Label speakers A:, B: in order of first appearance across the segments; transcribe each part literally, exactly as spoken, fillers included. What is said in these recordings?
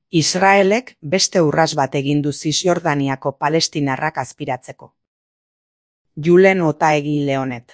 A: Israelek beste urrats bat egin du Zisjordaniako palestinarrak azpiratzeko. Julen Otaegi Leonet.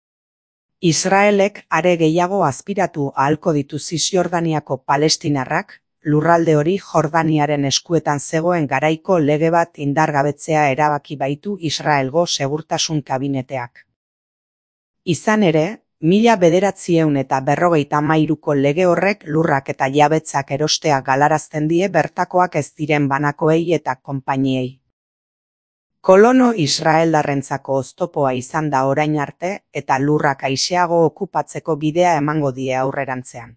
A: Israelek are gehiago azpiratu ahalko ditu Zisjordaniako palestinarrak, lurralde hori Jordaniaren eskuetan zegoen garaiko lege bat indargabetzea erabaki baitu Israelgo segurtasun kabineteak. Izan ere, mila bederatziehun eta berrogeita hamairuko lege horrek lurrak eta jabetzak erostea galarazten die bertakoak ez diren banakoei eta konpainiei. Kolono israeldarrentzako oztopoa izan da orain arte eta lurrak aiseago okupatzeko bidea emango die aurrerantzean.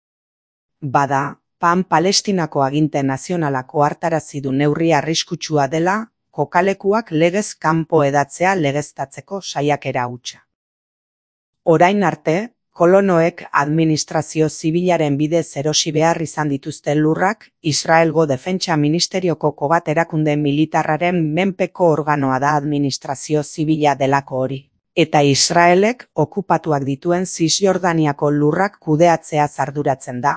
A: Bada, Pan Palestinako aginte nazionalak ohartarazi du neurri arriskutsua dela, kokalekuak legez kanpo edatzea legeztatzeko saiakera hutsa. Orain arte, kolonoek administrazio zibilaren bidez erosi behar izan dituzten lurrak, Israelgo Defentsa Ministerioko kobat erakunde militarraren menpeko organoa da administrazio zibila delako hori, eta Israelek okupatuak dituen Zisjordaniako lurrak kudeatzea arduratzen da.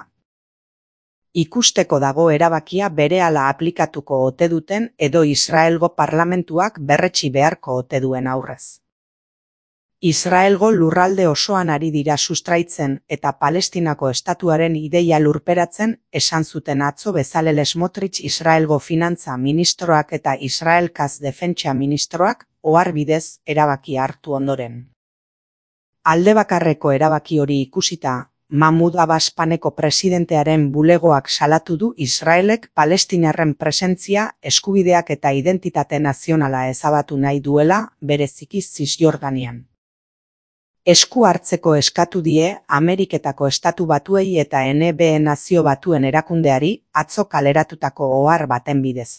A: Ikusteko dago erabakia berehala aplikatuko ote duten edo Israelgo parlamentuak berretsi beharko ote duen aurrez. Israelgo lurralde osoan ari dira sustraitzen eta Palestinako estatuaren ideia lurperatzen esan zuten atzo Bezalel Smotrich Israelgo finantza ministroak eta Israelkaz defentsa ministroak ohar bidez erabaki hartu ondoren. Aldebakarreko erabaki hori ikusita, Mahmoud Abbas Paneko presidentearen bulegoak salatu du Israelek palestinarren presentzia, eskubideak eta identitate nazionala ezabatu nahi duela bereziki Zisjordanian. Esku hartzeko eskatu die Ameriketako Estatu Batuei eta N B E Nazio Batuen erakundeari atzo kaleratutako ohar baten bidez.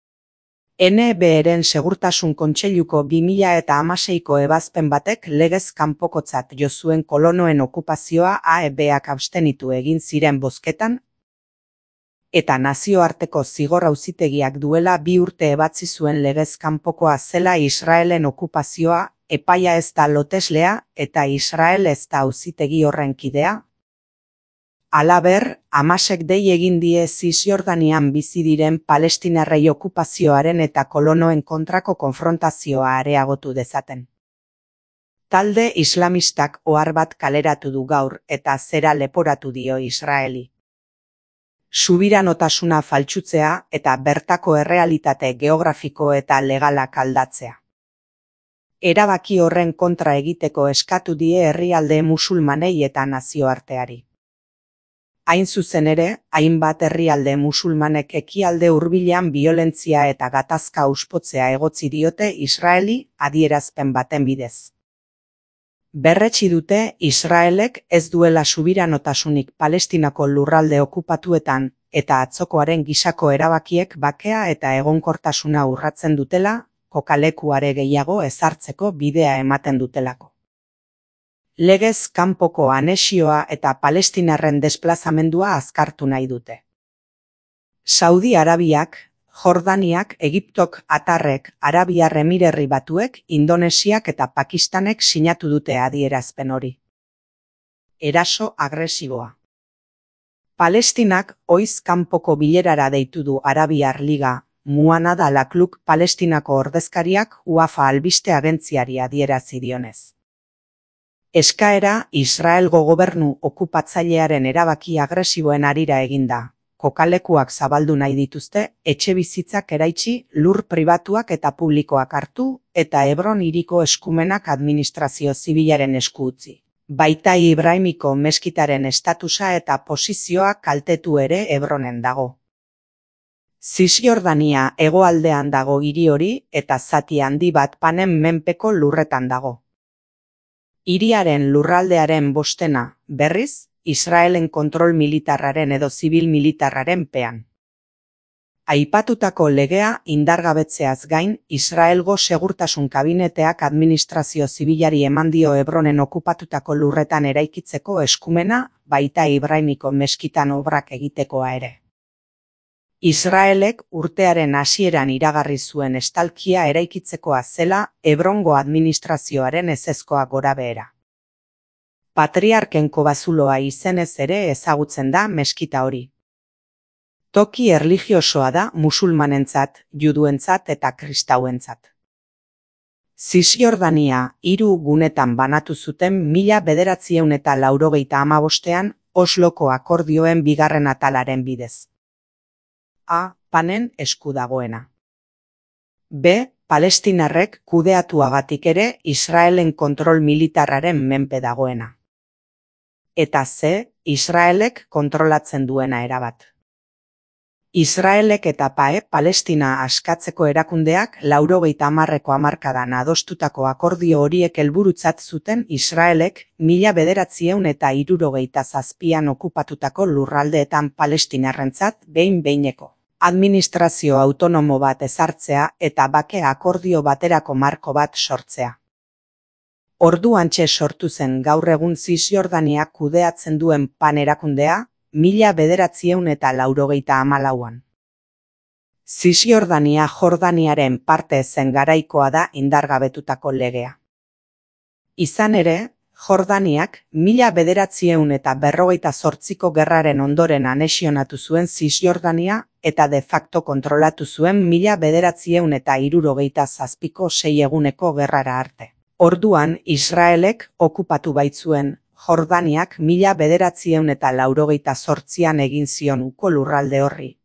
A: N B E-ren segurtasun kontseiluko bi mila hamaseiko ebazpen batek legez kanpokotzat jo zuen kolonoen okupazioa A E Bak abstenitu egin ziren bozketan, eta nazioarteko zigor auzitegiak duela bi urte ebatzi zuen legez kanpokoa zela Israelen okupazioa, epaia ez da loteslea eta Israel ez da auzitegi horren kidea. Halaber, Hamasek dei egin die Zisjordanian bizi diren palestinarrei okupazioaren eta kolonoen kontrako konfrontazioa areagotu dezaten. Talde islamistak ohar bat kaleratu du gaur eta zera leporatu dio Israeli. Subiranotasuna faltsutzea eta bertako errealitate geografiko eta legalak aldatzea. Erabaki horren kontra egiteko eskatu die herrialde musulmanei eta nazioarteari. Hain zuzen ere, hainbat herrialde musulmanek ekialde hurbilean biolentzia eta gatazka auspotzea egotzi diote Israeli adierazpen baten bidez. Berretsi dute Israelek ez duela subiranotasunik Palestinako lurralde okupatuetan eta atzokoaren gisako erabakiek bakea eta egonkortasuna urratzen dutela, kokalekuare gehiago ezartzeko bidea ematen dutelako. Legez kanpoko anexioa eta palestinarren desplazamendua azkartu nahi dute. Saudi Arabiak, Jordaniak, Egiptok, Atarrek, Arabiar Emirerri Batuek, Indonesiak eta Pakistanek sinatu dute adierazpen hori. Eraso agresiboa. Palestinak oiz kanpoko bilerara deitu du Arabiar Liga, Muanad al-Akluk Palestinako ordezkariak Wafa albiste agentziari adierazi dionez. Eskaera Israelgo gobernu okupatzailearen erabaki agresiboen harira eginda. Kokalekuak zabaldu nahi dituzte, etxebizitzak eraitsi, lur pribatuak eta publikoak hartu, eta Hebron hiriko eskumenak administrazio zibilaren esku utzi. Baita Ibrahimiko meskitaren estatusa eta posizioa kaltetu ere Hebronen dago. Zisjordania hegoaldean dago hiri hori eta zati handi bat Panen menpeko lurretan dago. Hiriaren lurraldearen bostena, berriz, Israelen kontrol militarraren edo zibil militarraren pean. Aipatutako legea indargabetzeaz gain, Israelgo segurtasun kabineteak administrazio zibilari eman dio Hebronen okupatutako lurretan eraikitzeko eskumena, baita Ibrahimiko meskitan obrak egitekoa ere. Israelek urtearen hasieran iragarri zuen estalkia eraikitzekoa zela Hebrongo administrazioaren ezezkoa gorabehera. Patriarken kobazuloa izenez ere ezagutzen da meskita hori. Toki erlijiosoa da musulmanentzat, juduentzat eta kristauentzat. Zisjordania hiru gunetan banatu zuten mila bederatziehun eta laurogeita hamabostean Osloko akordioen bigarren atalaren bidez. A. Panen esku dagoena. B. Palestinarrek kudeatuagatik ere Israelen kontrol militarraren menpe dagoena. Eta C. Israelek kontrolatzen duena erabat. Israelek eta P A E Palestina askatzeko erakundeak laurogeita hamarreko hamarkadan adostutako akordio horiek helburutzat zuten Israelek mila bederatziehun eta hirurogeita zazpian okupatutako lurraldeetan palestinarrentzat behin-behineko administrazio autonomo bat ezartzea eta bake akordio baterako marko bat sortzea. Orduantxe sortu zen gaur egun Zisjordaniak kudeatzen duen P A N erakundea, mila bederatziehun eta laurogeita hamalauan. Zisjordania Jordaniaren parte zen garaikoa da indargabetutako legea. Izan ere, Jordaniak mila bederatziehun eta berrogeita zortziko gerraren ondoren anexionatu zuen Zisjordania eta de facto kontrolatu zuen mila bederatziehun eta hirurogeita zazpiko sei eguneko gerrara arte. Orduan, Israelek okupatu baitzuen Jordaniak mila bederatziehun eta laurogeita zortzian egin zion uko lurralde horri,